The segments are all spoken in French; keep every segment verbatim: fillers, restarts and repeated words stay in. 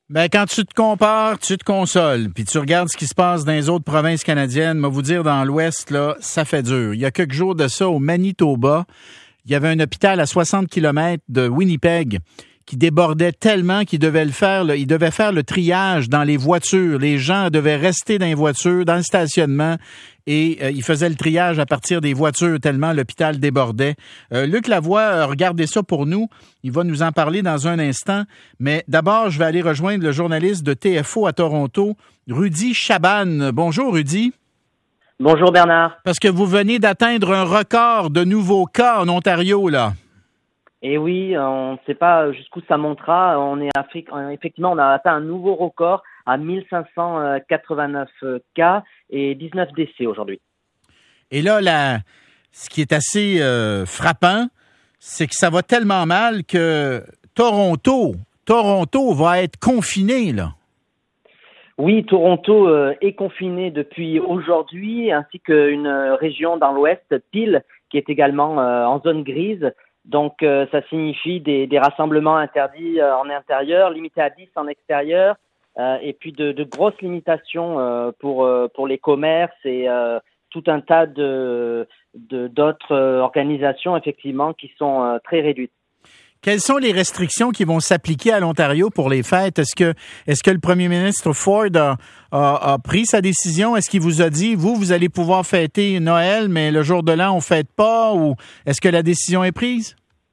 Ben, quand tu te compares, tu te consoles, puis tu regardes ce qui se passe dans les autres provinces canadiennes, moi vous dire, dans l'Ouest, là, ça fait dur. Il y a quelques jours de ça, au Manitoba, il y avait un hôpital à soixante kilomètres de Winnipeg qui débordait tellement qu'il devait le faire, là, il devait faire le triage dans les voitures. Les gens devaient rester dans les voitures, dans le stationnement, et euh, il faisait le triage à partir des voitures tellement l'hôpital débordait. Euh, Luc Lavoie a regardé ça pour nous. Il va nous en parler dans un instant. Mais d'abord, je vais aller rejoindre le journaliste de T F O à Toronto, Rudy Chabanne. Bonjour, Rudy. Bonjour, Bernard. Parce que vous venez d'atteindre un record de nouveaux cas en Ontario, là. Et oui, on ne sait pas jusqu'où ça montera. On est effectivement, on a atteint un nouveau record à mille cinq cent quatre-vingt-neuf cas et dix-neuf décès aujourd'hui. Et là, là ce qui est assez euh, frappant, c'est que ça va tellement mal que Toronto, Toronto va être confiné, là. Oui, Toronto euh, est confiné depuis aujourd'hui, ainsi qu'une région dans l'Ouest, Peel, qui est également euh, en zone grise. Donc, euh, ça signifie des, des rassemblements interdits euh, en intérieur, limités à dix en extérieur, euh, et puis de, de grosses limitations euh, pour euh, pour les commerces et euh, tout un tas de, de d'autres euh, organisations, effectivement, qui sont euh, très réduites. Quelles sont les restrictions qui vont s'appliquer à l'Ontario pour les fêtes? Est-ce que est-ce que le premier ministre Ford a, a, a pris sa décision? Est-ce qu'il vous a dit, vous, vous allez pouvoir fêter Noël, mais le jour de l'an, on fête pas? Ou est-ce que la décision est prise?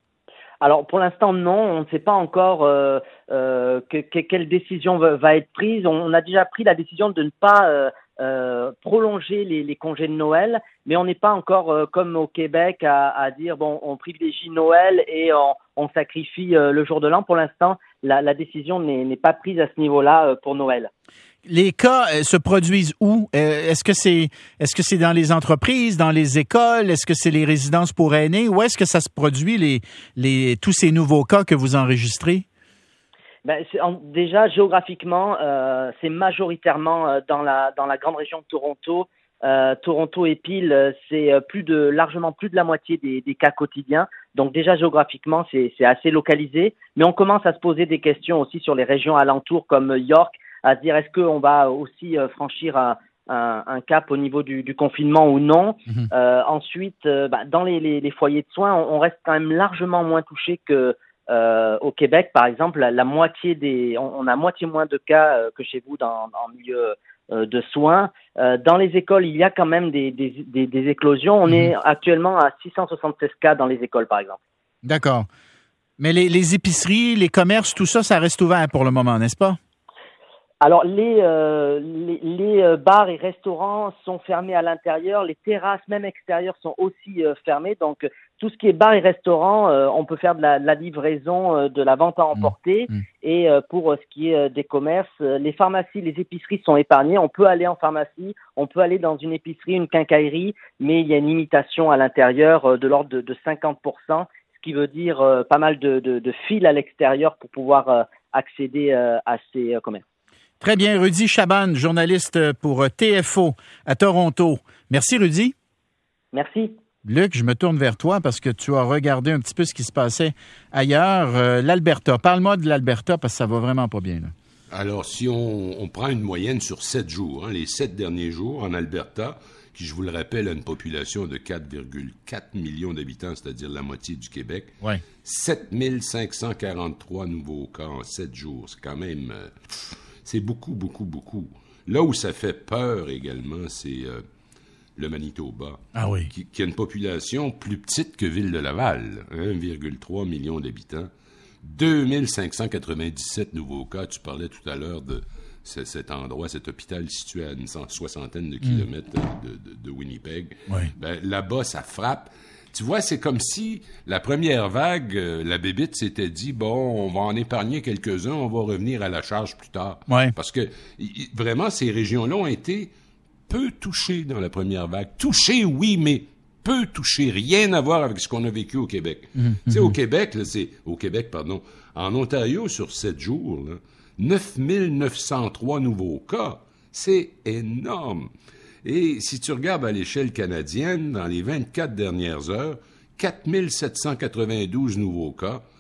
Alors, pour l'instant, non. On ne sait pas encore euh, euh, que, que, quelle décision va, va être prise. On, on a déjà pris la décision de ne pas euh, euh, prolonger les, les congés de Noël, mais on n'est pas encore, euh, comme au Québec, à, à dire, bon, on privilégie Noël et on, on sacrifie euh, le jour de l'an. Pour l'instant, la, la décision n'est, n'est pas prise à ce niveau-là euh, pour Noël. Les cas euh, se produisent où? Euh, est-ce que c'est est-ce que c'est dans les entreprises, dans les écoles? Est-ce que c'est les résidences pour aînés? Où est-ce que ça se produit, les les tous ces nouveaux cas que vous enregistrez? Ben, c'est, en, déjà, géographiquement, euh, c'est majoritairement euh, dans la dans la grande région de Toronto. Euh, Toronto et Peel, c'est plus de largement plus de la moitié des, des cas quotidiens. Donc déjà géographiquement, c'est, c'est assez localisé. Mais on commence à se poser des questions aussi sur les régions alentours comme York, à se dire est-ce qu'on va aussi euh, franchir un, un, un cap au niveau du, du confinement ou non. Mmh. Euh, ensuite, euh, bah, dans les, les, les foyers de soins, on, on reste quand même largement moins touché que euh, au Québec, par exemple. La, la moitié des, on, on a moitié moins de cas euh, que chez vous dans, en milieu euh, de soins. Euh, dans les écoles, il y a quand même des, des, des, des éclosions. On mmh. est actuellement à six cent soixante-seize cas dans les écoles, par exemple. D'accord. Mais les, les épiceries, les commerces, tout ça, ça reste ouvert pour le moment, n'est-ce pas? Alors, les, euh, les, les bars et restaurants sont fermés à l'intérieur. Les terrasses, même extérieures, sont aussi euh, fermées. Donc, tout ce qui est bar et restaurant, euh, on peut faire de la, de la livraison, euh, de la vente à emporter. Mmh. Et euh, pour euh, ce qui est euh, des commerces, euh, les pharmacies, les épiceries sont épargnées. On peut aller en pharmacie, on peut aller dans une épicerie, une quincaillerie, mais il y a une limitation à l'intérieur euh, de l'ordre de, de cinquante pour cent, ce qui veut dire euh, pas mal de, de, de fils à l'extérieur pour pouvoir euh, accéder euh, à ces euh, commerces. Très bien. Rudy Chabanne, journaliste pour T F O à Toronto. Merci, Rudy. Merci. Luc, je me tourne vers toi parce que tu as regardé un petit peu ce qui se passait ailleurs. Euh, L'Alberta. Parle-moi de l'Alberta parce que ça va vraiment pas bien, là. Alors, si on, on prend une moyenne sur sept jours, hein, les sept derniers jours en Alberta, qui, je vous le rappelle, a une population de quatre virgule quatre millions d'habitants, c'est-à-dire la moitié du Québec, ouais. sept mille cinq cent quarante-trois nouveaux cas en sept jours. C'est quand même... Euh, c'est beaucoup, beaucoup, beaucoup. Là où ça fait peur également, c'est euh, le Manitoba, ah oui. qui, qui a une population plus petite que Ville-de-Laval, un virgule trois million d'habitants, deux mille cinq cent quatre-vingt-dix-sept nouveaux cas. Tu parlais tout à l'heure de c- cet endroit, cet hôpital situé à une soixantaine de kilomètres mmh. de, de, de Winnipeg. Oui. Ben, là-bas, ça frappe. Tu vois, c'est comme si la première vague, euh, la bébite s'était dit, bon, on va en épargner quelques-uns, on va revenir à la charge plus tard. Ouais. Parce que y, vraiment, ces régions-là ont été peu touchées dans la première vague. Touchées, oui, mais peu touchées. Rien à voir avec ce qu'on a vécu au Québec. Mm-hmm. Tu sais, au Québec, là, c'est... Au Québec, pardon. En Ontario, sur sept jours, là, neuf mille neuf cent trois nouveaux cas. C'est énorme. Et si tu regardes à l'échelle canadienne, dans les vingt-quatre dernières heures, quatre mille sept cent quatre-vingt-douze nouveaux cas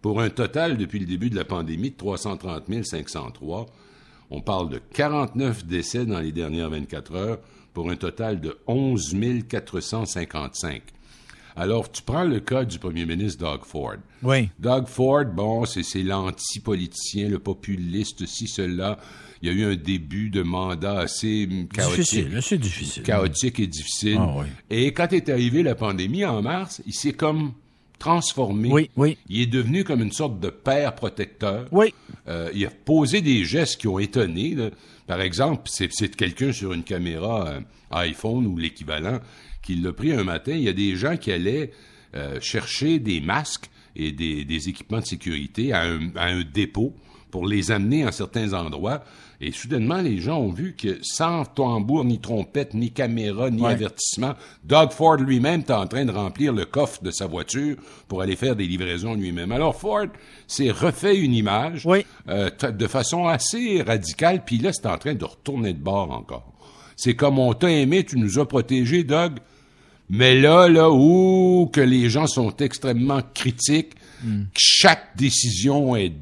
pour un total, depuis le début de la pandémie, de trois cent trente mille cinq cent trois. On parle de quarante-neuf décès dans les dernières vingt-quatre heures, pour un total de onze mille quatre cent cinquante-cinq. Alors, tu prends le cas du premier ministre Doug Ford. Oui. Doug Ford, bon, c'est, c'est l'anti-politicien, le populiste, ci, cela. Il y a eu un début de mandat assez chaotique. Difficile, c'est difficile. Chaotique et difficile. Ah, oui. Et quand est arrivée la pandémie en mars, il s'est comme transformé. Oui, oui. Il est devenu comme une sorte de père protecteur. Oui. Euh, il a posé des gestes qui ont étonné. Là. Par exemple, c'est, c'est quelqu'un sur une caméra euh, iPhone ou l'équivalent qui l'a pris un matin. Il y a des gens qui allaient euh, chercher des masques et des, des équipements de sécurité à un, à un dépôt pour les amener à certains endroits. Et soudainement, les gens ont vu que sans tambour, ni trompette, ni caméra, ni ouais. avertissement, Doug Ford lui-même était en train de remplir le coffre de sa voiture pour aller faire des livraisons lui-même. Alors Ford s'est refait une image oui. euh, t- de façon assez radicale, puis là, c'est en train de retourner de bord encore. C'est comme on t'a aimé, tu nous as protégés, Doug, mais là, là où que les gens sont extrêmement critiques, mm. chaque décision est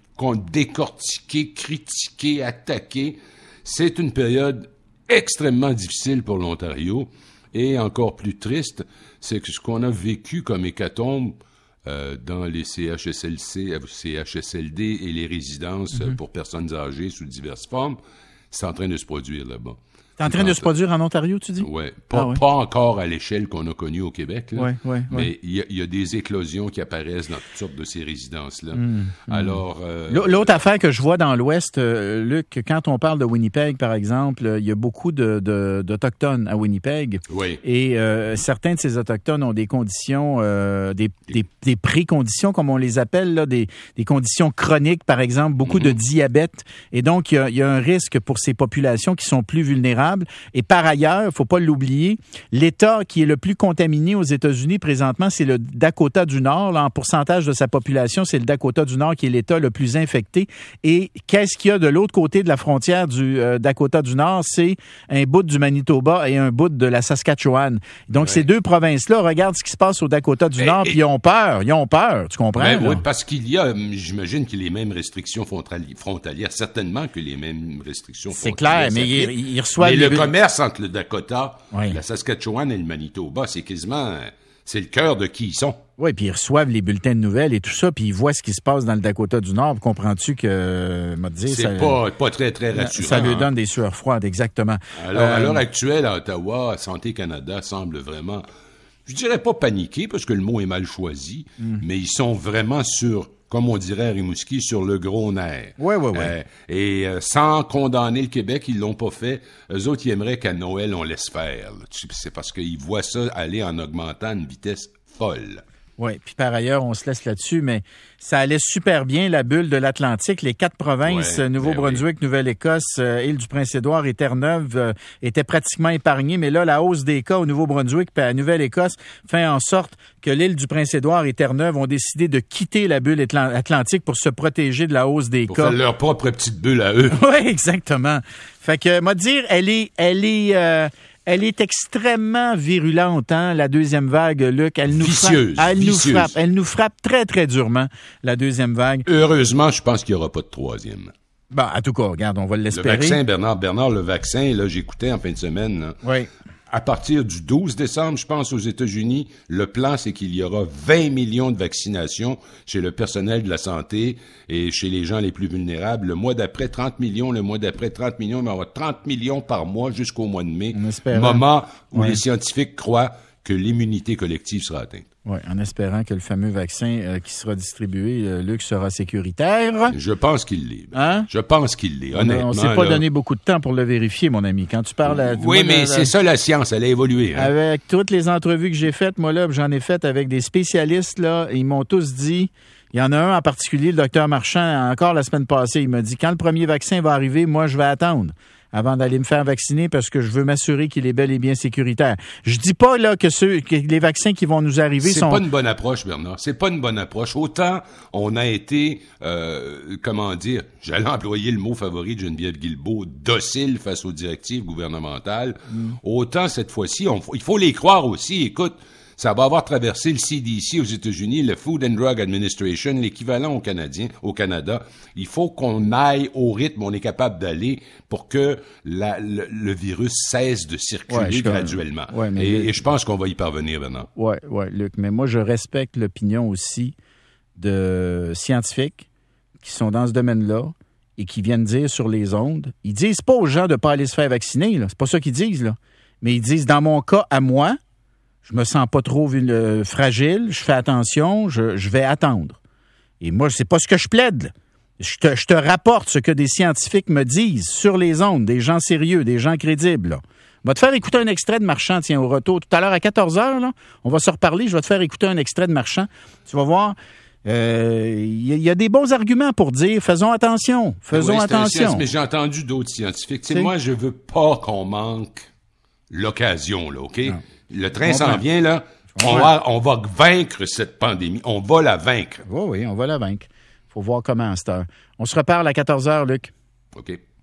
décortiquée, critiquée, attaquée, c'est une période extrêmement difficile pour l'Ontario. Et encore plus triste, c'est que ce qu'on a vécu comme hécatombe euh, dans les C H S L C, C H S L D et les résidences mm-hmm. pour personnes âgées sous diverses formes, c'est en train de se produire là-bas. C'est en train de se produire en Ontario, tu dis? Oui. Pas, ah, ouais. pas encore à l'échelle qu'on a connue au Québec, là. Ouais, ouais, mais il ouais. y, y a des éclosions qui apparaissent dans toutes sortes de ces résidences-là. Mmh, Alors, euh, l'autre affaire que je vois dans l'Ouest, euh, Luc, quand on parle de Winnipeg, par exemple, il y a beaucoup de, de, d'Autochtones à Winnipeg. Oui. Et euh, certains de ces Autochtones ont des conditions, euh, des, des, des pré-conditions, comme on les appelle, là, des, des conditions chroniques, par exemple, beaucoup mmh. de diabète. Et donc, il y a, y a un risque pour ces populations qui sont plus vulnérables. Et par ailleurs, il ne faut pas l'oublier, l'État qui est le plus contaminé aux États-Unis présentement, c'est le Dakota du Nord. Là, en pourcentage de sa population, c'est le Dakota du Nord qui est l'État le plus infecté. Et qu'est-ce qu'il y a de l'autre côté de la frontière du euh, Dakota du Nord? C'est un bout du Manitoba et un bout de la Saskatchewan. Donc, ouais. ces deux provinces-là, regarde ce qui se passe au Dakota du et, Nord, puis ils ont peur. Ils ont peur, tu comprends? Ben, oui, parce qu'il y a, j'imagine, que les mêmes restrictions frontalières, certainement que les mêmes restrictions c'est frontalières. C'est clair, mais ils, ils reçoivent... Mais le commerce entre le Dakota, oui. la Saskatchewan et le Manitoba, c'est quasiment, c'est le cœur de qui ils sont. Oui, puis ils reçoivent les bulletins de nouvelles et tout ça, puis ils voient ce qui se passe dans le Dakota du Nord. Comprends-tu que, m'a dit, c'est ça, pas, pas très, très rassurant. Ça lui donne des sueurs froides, exactement. Alors, euh, à l'heure actuelle, à Ottawa, Santé Canada semble vraiment, je dirais pas paniquer, parce que le mot est mal choisi, mm. mais ils sont vraiment sur, comme on dirait à Rimouski, sur le gros nerf. Oui, oui, oui. Euh, et euh, sans condamner le Québec, ils l'ont pas fait. Eux autres, ils aimeraient qu'à Noël, on laisse faire. Là. C'est parce qu'ils voient ça aller en augmentant à une vitesse folle. Oui, puis par ailleurs, on se laisse là-dessus, mais ça allait super bien, la bulle de l'Atlantique. Les quatre provinces, ouais, Nouveau-Brunswick, ben oui. Nouvelle-Écosse, euh, Île-du-Prince-Édouard et Terre-Neuve, euh, étaient pratiquement épargnées. Mais là, la hausse des cas au Nouveau-Brunswick et à Nouvelle-Écosse fait en sorte que l'Île-du-Prince-Édouard et Terre-Neuve ont décidé de quitter la bulle atlantique pour se protéger de la hausse des pour cas. Pour faire leur propre petite bulle à eux. Oui, exactement. Fait que, moi, dire, elle est... elle est euh, Elle est extrêmement virulente, hein, la deuxième vague, Luc. Elle nous vicieuse, frappe. Elle vicieuse. nous frappe. Elle nous frappe très, très durement, la deuxième vague. Heureusement, je pense qu'il n'y aura pas de troisième. Bon, en tout cas, regarde, on va l'espérer. Le vaccin, Bernard, Bernard, le vaccin, là, j'écoutais en fin de semaine. Là, oui. À partir du douze décembre, je pense, aux États-Unis, le plan, c'est qu'il y aura vingt millions de vaccinations chez le personnel de la santé et chez les gens les plus vulnérables. Le mois d'après, trente millions. Le mois d'après, trente millions. Mais on va trente millions par mois jusqu'au mois de mai. Moment où oui. les scientifiques croient que l'immunité collective sera atteinte. Oui, en espérant que le fameux vaccin euh, qui sera distribué, euh, Luc, sera sécuritaire. Je pense qu'il l'est. Hein? Je pense qu'il l'est, honnêtement. On ne s'est pas là... donné beaucoup de temps pour le vérifier, mon ami. Quand tu parles... À, oui, mais de, c'est ça la science, elle a évolué. Hein? Avec toutes les entrevues que j'ai faites, moi, là, j'en ai faites avec des spécialistes, là, ils m'ont tous dit... Il y en a un en particulier, le docteur Marchand, encore la semaine passée, il m'a dit, quand le premier vaccin va arriver, moi, je vais attendre avant d'aller me faire vacciner parce que je veux m'assurer qu'il est bel et bien sécuritaire. Je dis pas là que, ceux, que les vaccins qui vont nous arriver c'est sont... C'est pas une bonne approche, Bernard. C'est pas une bonne approche. Autant on a été, euh, comment dire, j'allais employer le mot favori de Geneviève Guilbeault, docile face aux directives gouvernementales. Mm. Autant cette fois-ci, on, il faut les croire aussi. Écoute, Ça va avoir traversé le C D C aux États-Unis, le Food and Drug Administration, l'équivalent au Canadien, au Canada. Il faut qu'on aille au rythme où on est capable d'aller pour que la, le, le virus cesse de circuler ouais, graduellement. Ouais, mais et, le... et je pense qu'on va y parvenir maintenant. Oui, oui, Luc. Mais moi, je respecte l'opinion aussi de scientifiques qui sont dans ce domaine-là et qui viennent dire sur les ondes, ils disent pas aux gens de ne pas aller se faire vacciner, là. C'est pas ça qu'ils disent, là. Mais ils disent, dans mon cas, à moi, je me sens pas trop euh, fragile, je fais attention, je, je vais attendre. Et moi, c'est pas ce que je plaide, là. Je te, je te rapporte ce que des scientifiques me disent sur les ondes, des gens sérieux, des gens crédibles, là. On va te faire écouter un extrait de Marchand, tiens, au retour. Tout à l'heure, à quatorze heures, là, on va se reparler, je vais te faire écouter un extrait de Marchand. Tu vas voir... Il euh, y, y a des bons arguments pour dire faisons attention, faisons oui, attention. Un, mais j'ai entendu d'autres scientifiques. Tu sais, moi, je veux pas qu'on manque l'occasion, là, OK? Non. Le train s'en vient, là. On va, on va vaincre cette pandémie. On va la vaincre. Oui, oui, on va la vaincre. Faut voir comment à cette heure. On se reparle à quatorze heures, Luc. OK.